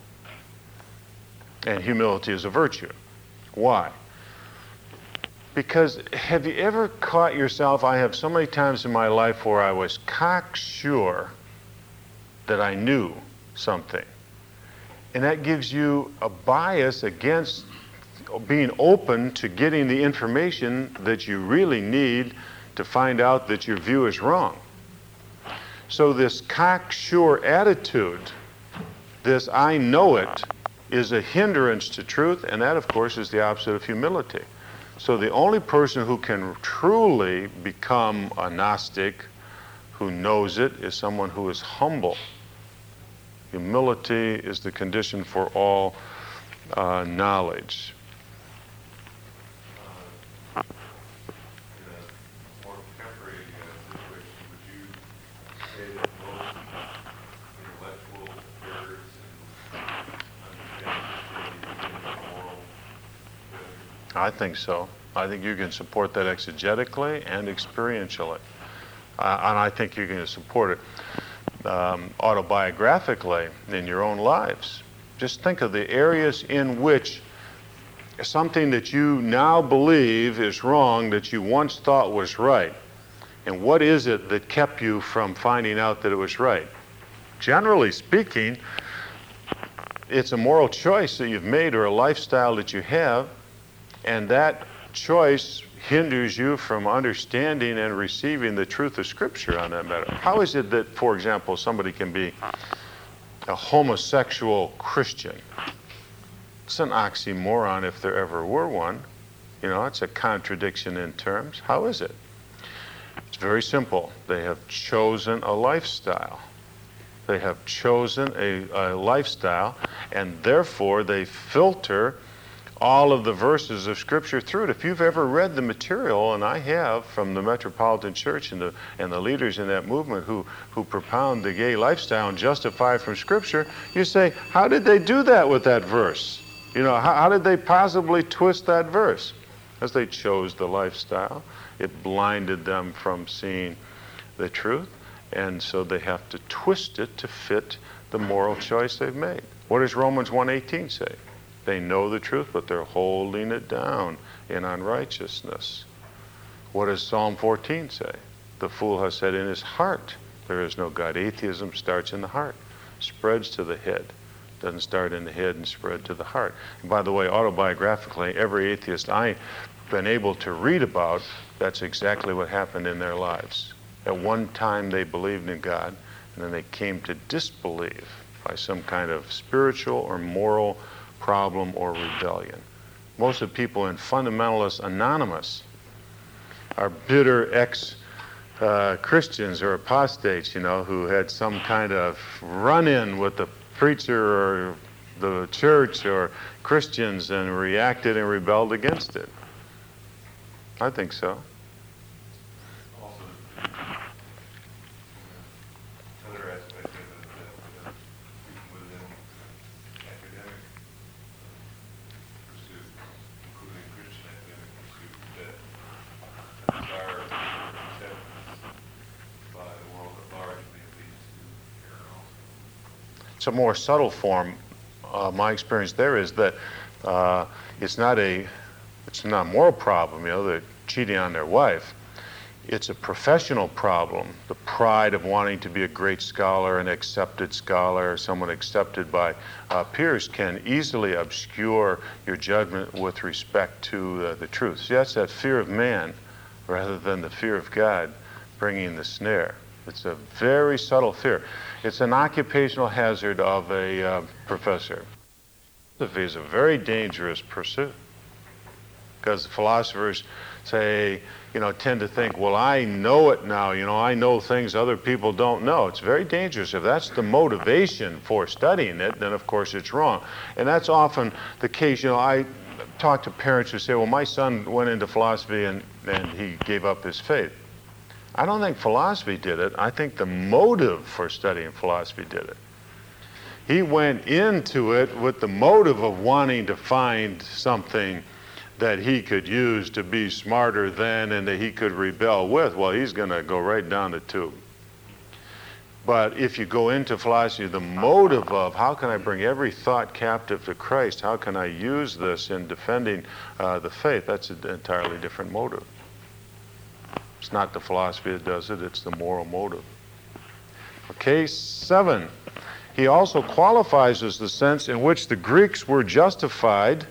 And humility is a virtue. Why? Because have you ever caught yourself, I have so many times in my life where I was cocksure that I knew something. And that gives you a bias against being open to getting the information that you really need to find out that your view is wrong. So this cocksure attitude, this I know it, is a hindrance to truth, and that, of course, is the opposite of humility. So the only person who can truly become a Gnostic, who knows it, is someone who is humble. Humility is the condition for all uh, knowledge. Uh, in a more contemporary uh, situation, would you say that most intellectual errors and understanding is moral failure? I think so. I think you can support that exegetically and experientially. Uh, and I think you can support it um, autobiographically in your own lives. Just think of the areas in which something that you now believe is wrong that you once thought was right. And what is it that kept you from finding out that it was right? Generally speaking, it's a moral choice that you've made or a lifestyle that you have, and that choice hinders you from understanding and receiving the truth of Scripture on that matter. How is it that, for example, somebody can be a homosexual Christian? It's an oxymoron if there ever were one. You know, it's a contradiction in terms. How is it? It's very simple. They have chosen a lifestyle. They have chosen a, a lifestyle, and therefore they filter all of the verses of Scripture through it. If you've ever read the material, and I have, from the Metropolitan Church and the, and the leaders in that movement who, who propound the gay lifestyle and justify from Scripture, you say, how did they do that with that verse? You know, how, how did they possibly twist that verse? As they chose the lifestyle. It blinded them from seeing the truth, and so they have to twist it to fit the moral choice they've made. What does Romans one eighteen say? They know the truth, but they're holding it down in unrighteousness. What does Psalm fourteen say? The fool has said in his heart, there is no God. Atheism starts in the heart, spreads to the head. Doesn't start in the head and spread to the heart. And by the way, autobiographically, every atheist I've been able to read about, that's exactly what happened in their lives. At one time they believed in God, and then they came to disbelieve by some kind of spiritual or moral problem or rebellion. Most of the people in Fundamentalist Anonymous are bitter ex uh, Christians or apostates, you know, who had some kind of run-in with the preacher or the church or Christians and reacted and rebelled against it. I think so. Also, another aspect of it that uh, within academic pursuit, including Christian academic pursuit, that desire acceptance by the world at large may lead to error also. It's a more subtle form. Uh, my experience there is that uh, it's not a it's not a moral problem, you know, they're cheating on their wife. It's a professional problem, the pride of wanting to be a great scholar, an accepted scholar, someone accepted by uh, peers can easily obscure your judgment with respect to uh, the truth. See, that's that fear of man rather than the fear of God bringing the snare. It's a very subtle fear. It's an occupational hazard of a uh, professor. Philosophy is a very dangerous pursuit because philosophers say, you know, tend to think, well, I know it now. You know, I know things other people don't know. It's very dangerous. If that's the motivation for studying it, then of course it's wrong. And that's often the case. You know, I talk to parents who say, well, my son went into philosophy and, and he gave up his faith. I don't think philosophy did it. I think the motive for studying philosophy did it. He went into it with the motive of wanting to find something that he could use to be smarter than and that he could rebel with. Well, he's going to go right down the tube. But if you go into philosophy, the motive of how can I bring every thought captive to Christ, how can I use this in defending uh, the faith, that's an entirely different motive. It's not the philosophy that does it, it's the moral motive. Okay, seven. He also qualifies as the sense in which the Greeks were justified,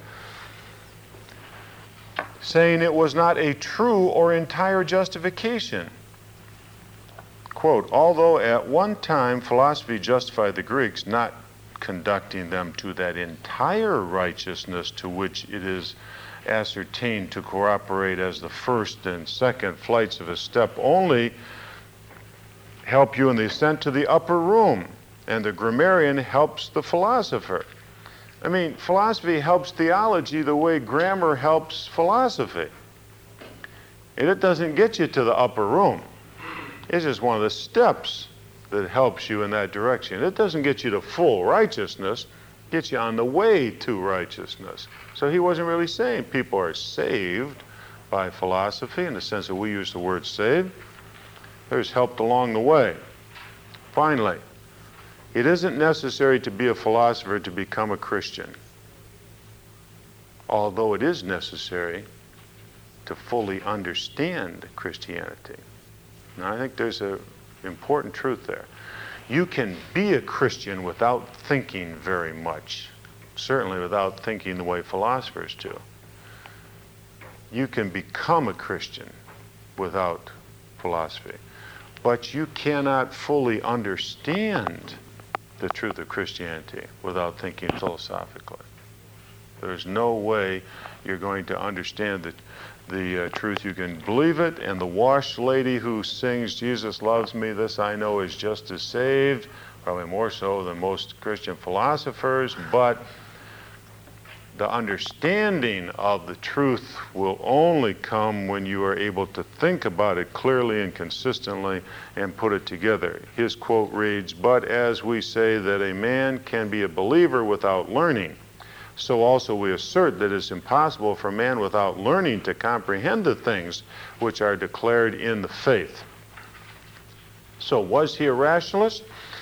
saying it was not a true or entire justification. Quote, although at one time philosophy justified the Greeks, not conducting them to that entire righteousness to which it is ascertained to cooperate as the first and second flights of a step only, help you in the ascent to the upper room, and the grammarian helps the philosopher. I mean, philosophy helps theology the way grammar helps philosophy. And it doesn't get you to the upper room. It's just one of the steps that helps you in that direction. It doesn't get you to full righteousness, it gets you on the way to righteousness. So he wasn't really saying people are saved by philosophy in the sense that we use the word saved. There's helped along the way. Finally, it isn't necessary to be a philosopher to become a Christian, although it is necessary to fully understand Christianity. Now, I think there's an important truth there. You can be a Christian without thinking very much, certainly without thinking the way philosophers do. You can become a Christian without philosophy, but you cannot fully understand the truth of Christianity without thinking philosophically. There's no way you're going to understand the, the uh, truth. You can believe it, and the washed lady who sings, Jesus loves me, this I know, is just as saved, probably more so than most Christian philosophers, but the understanding of the truth will only come when you are able to think about it clearly and consistently and put it together. His quote reads, "But as we say that a man can be a believer without learning, so also we assert that it's impossible for man without learning to comprehend the things which are declared in the faith. So was he a rationalist?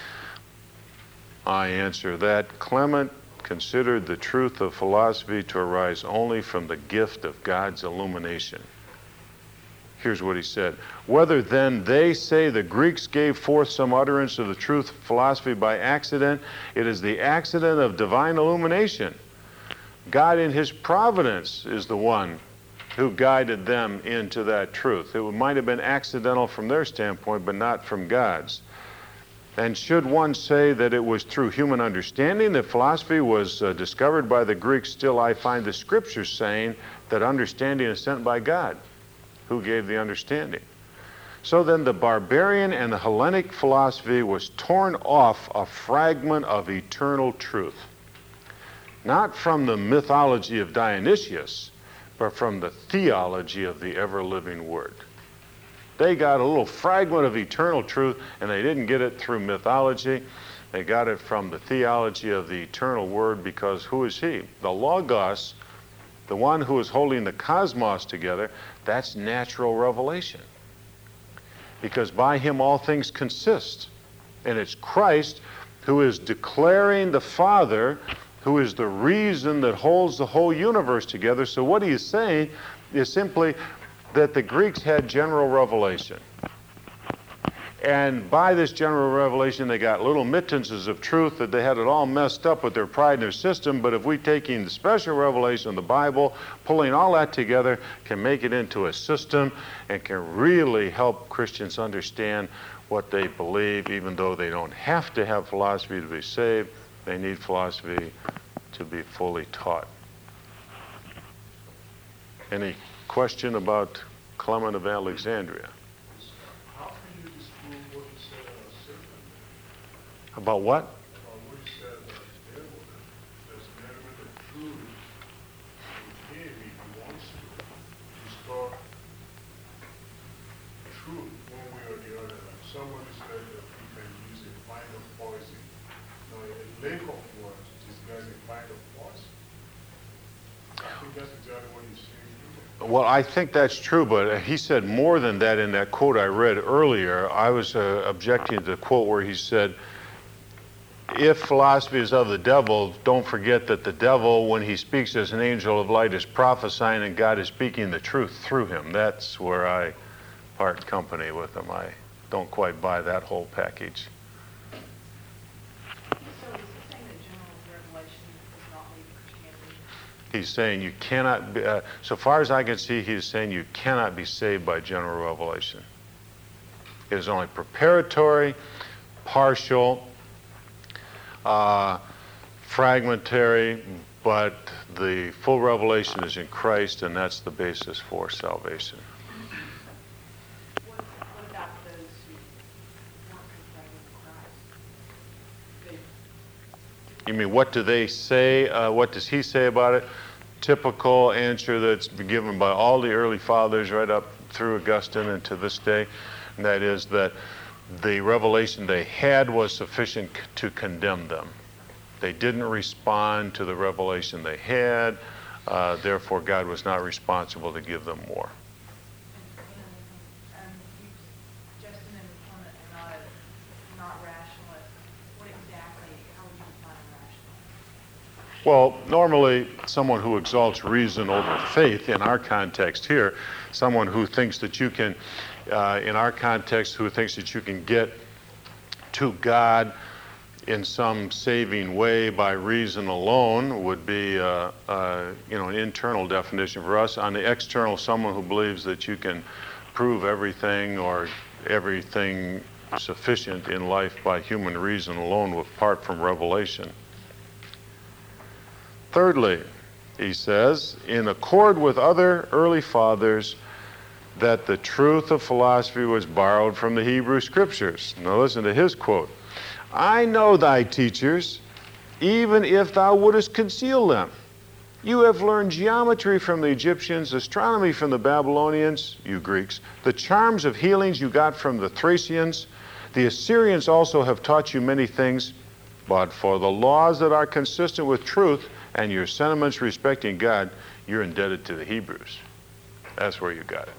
I answer that Clement considered the truth of philosophy to arise only from the gift of God's illumination. Here's what he said. Whether then they say the Greeks gave forth some utterance of the truth of philosophy by accident, it is the accident of divine illumination. God in his providence is the one who guided them into that truth. It might have been accidental from their standpoint, but not from God's. And should one say that it was through human understanding that philosophy was uh, discovered by the Greeks, still I find the scriptures saying that understanding is sent by God, who gave the understanding. So then the barbarian and the Hellenic philosophy was torn off a fragment of eternal truth. Not from the mythology of Dionysius, but from the theology of the ever-living Word. They got a little fragment of eternal truth, and they didn't get it through mythology. They got it from the theology of the eternal Word, because who is he? The Logos, the one who is holding the cosmos together, that's natural revelation. Because by him all things consist. And it's Christ who is declaring the Father, who is the reason that holds the whole universe together. So what he is saying is simply that the Greeks had general revelation. And by this general revelation, they got little mittances of truth that they had it all messed up with their pride and their system. But if we taking the special revelation of the Bible, pulling all that together, can make it into a system and can really help Christians understand what they believe, even though they don't have to have philosophy to be saved. They need philosophy to be fully taught. Any question about Clement of Alexandria? How can you disprove what he said about serpent? About what? About what he said about the devil, that there's an element of truth in him if he wants to restore truth one way or the other. Like somebody said that he can use a pint of poison. Now, a lake of water disguise a pint of poison. I think that's exactly what he's saying. Well, I think that's true, but he said more than that in that quote I read earlier. I was uh, objecting to the quote where he said, if philosophy is of the devil, don't forget that the devil, when he speaks as an angel of light, is prophesying and God is speaking the truth through him. That's where I part company with him. I don't quite buy that whole package. He's saying you cannot be, uh, so far as I can see, he's saying you cannot be saved by general revelation. It is only preparatory, partial, uh, fragmentary, but the full revelation is in Christ, and that's the basis for salvation. What, what about those who weren't confessing Christ? They, You mean, what do they say? Uh, what does he say about it? Typical answer that's been given by all the early fathers right up through Augustine and to this day, and that is that the revelation they had was sufficient c- to condemn them. They didn't respond to the revelation they had, uh, therefore God was not responsible to give them more. and, and you, Justin and Clement are not, not rationalists. What exactly, how would you define a rationalist? Well, normally someone who exalts reason over faith, in our context here, someone who thinks that you can, uh, in our context, who thinks that you can get to God in some saving way by reason alone would be, uh, uh, you know, an internal definition for us. On the external, someone who believes that you can prove everything or everything sufficient in life by human reason alone apart from revelation. Thirdly, he says, in accord with other early fathers, that the truth of philosophy was borrowed from the Hebrew Scriptures. Now listen to his quote. I know thy teachers, even if thou wouldest conceal them. You have learned geometry from the Egyptians, astronomy from the Babylonians, you Greeks, the charms of healings you got from the Thracians. The Assyrians also have taught you many things, but for the laws that are consistent with truth, and your sentiments respecting God, you're indebted to the Hebrews. That's where you got it.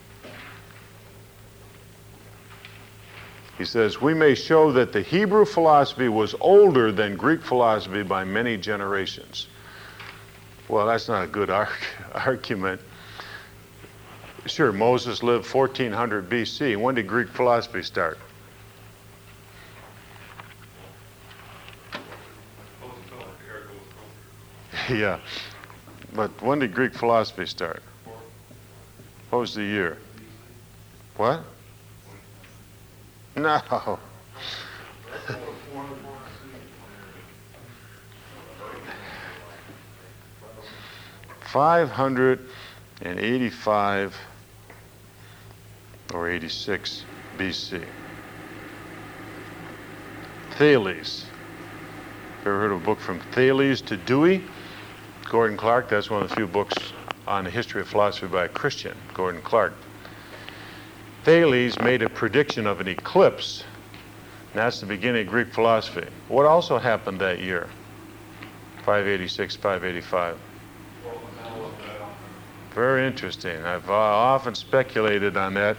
He says, we may show that the Hebrew philosophy was older than Greek philosophy by many generations. Well, that's not a good arg- argument. Sure, Moses lived fourteen hundred B C. When did Greek philosophy start? Yeah, but when did Greek philosophy start? What was the year? What? No. five hundred eighty-five or eighty-six B C. Thales. Ever heard of a book From Thales to Dewey? Gordon Clark, that's one of the few books on the history of philosophy by a Christian, Gordon Clark. Thales made a prediction of an eclipse, and that's the beginning of Greek philosophy. What also happened that year? five eighty-six, five eighty-five. Very interesting. I've uh, often speculated on that.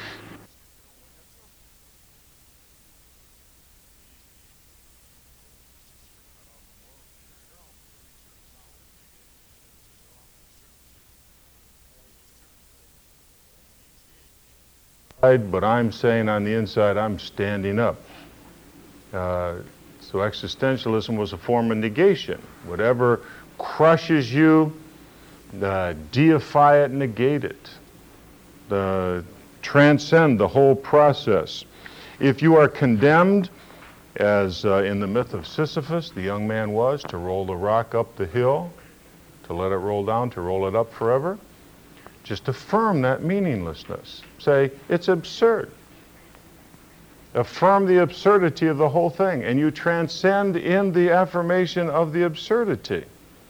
But I'm saying on the inside, I'm standing up. Uh, so existentialism was a form of negation. Whatever crushes you, uh, deify it, negate it. The, transcend the whole process. If you are condemned, as uh, in the myth of Sisyphus, the young man was, to roll the rock up the hill, to let it roll down, to roll it up forever, just affirm that meaninglessness. Say, it's absurd. Affirm the absurdity of the whole thing, and you transcend in the affirmation of the absurdity.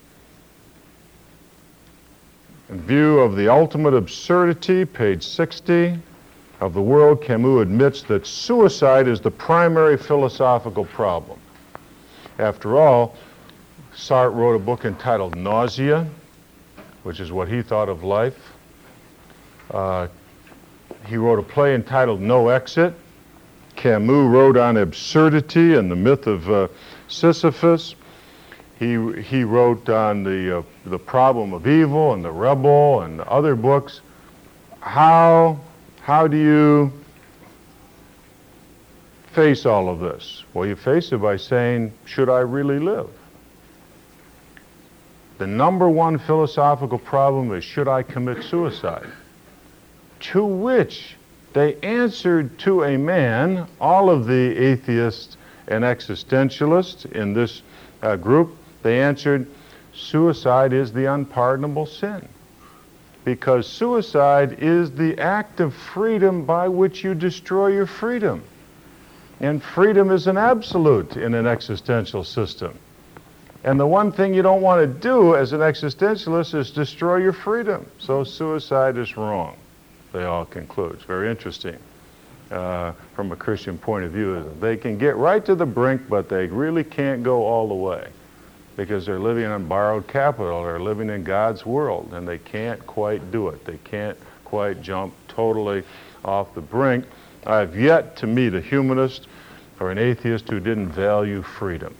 In view of the ultimate absurdity, page sixty of The World, Camus admits that suicide is the primary philosophical problem. After all, Sartre wrote a book entitled Nausea, which is what he thought of life. Uh, he wrote a play entitled No Exit. Camus wrote on absurdity and the myth of uh, Sisyphus. He, he wrote on the, uh, the problem of evil and the rebel and other books. How, how do you face all of this? Well, you face it by saying, should I really live? The number one philosophical problem is, should I commit suicide? To which they answered to a man, all of the atheists and existentialists in this uh, group, they answered, suicide is the unpardonable sin. Because suicide is the act of freedom by which you destroy your freedom. And freedom is an absolute in an existential system. And the one thing you don't want to do as an existentialist is destroy your freedom. So suicide is wrong, they all conclude. It's very interesting uh, from a Christian point of view. They can get right to the brink, but they really can't go all the way because they're living on borrowed capital. They're living in God's world, and they can't quite do it. They can't quite jump totally off the brink. I've yet to meet a humanist or an atheist who didn't value freedom.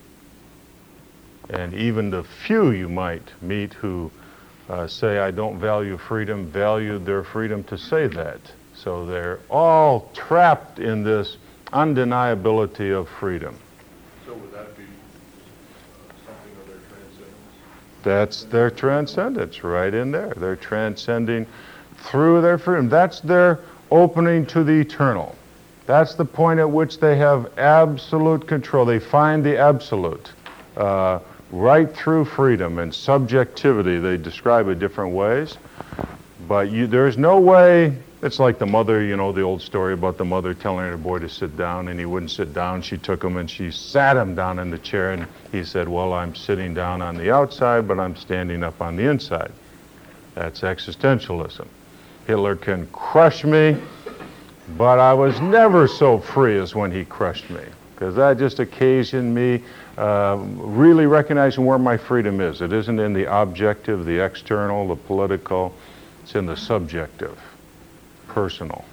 And even the few you might meet who uh, say, I don't value freedom, valued their freedom to say that. So they're all trapped in this undeniability of freedom. So would that be uh, something of their transcendence? That's their transcendence right in there. They're transcending through their freedom. That's their opening to the eternal. That's the point at which they have absolute control. They find the absolute. Uh, right through freedom and subjectivity. They describe it different ways, but you, there's no way. It's like the mother, you know, the old story about the mother telling her boy to sit down, and he wouldn't sit down. She took him and she sat him down in the chair, and he said, well, I'm sitting down on the outside, but I'm standing up on the inside. That's existentialism. Hitler can crush me, but I was never so free as when he crushed me. because that just occasioned me uh, really recognizing where my freedom is. It isn't in the objective, the external, the political. It's in the subjective, personal.